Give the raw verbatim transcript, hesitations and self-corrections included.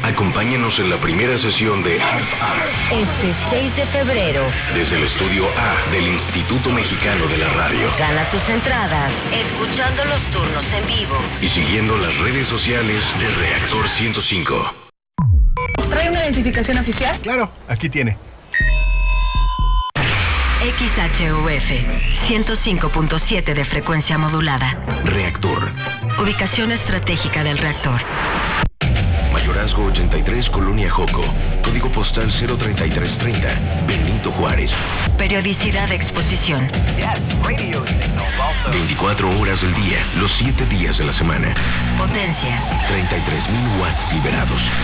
Acompáñanos en la primera sesión de Art Art. Este seis de febrero. Desde el estudio A del Instituto Mexicano de la Radio. Gana tus entradas escuchando los turnos en vivo. Y siguiendo las redes sociales de Reactor ciento cinco. ¿Trae una identificación oficial? Claro, aquí tiene. X H U F ciento cinco punto siete de frecuencia modulada. Reactor. Ubicación estratégica del reactor. Mayorazgo ochenta y tres, Colonia Joco. Código postal cero treinta y tres treinta, Benito Juárez. Periodicidad de exposición. veinticuatro horas del día, los siete días de la semana. Potencia. treinta y tres mil watts liberados.